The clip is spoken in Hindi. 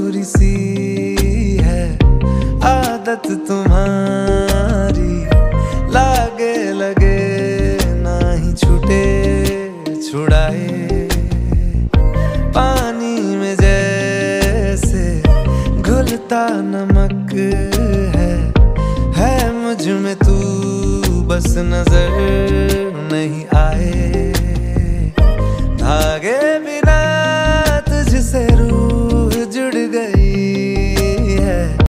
मजबूरी सी है आदत तुम्हारी, लागे लगे ना ही छूटे छुड़ाए, पानी में जैसे घुलता नमक है मुझ में तू बस नजर नहीं आए, धागे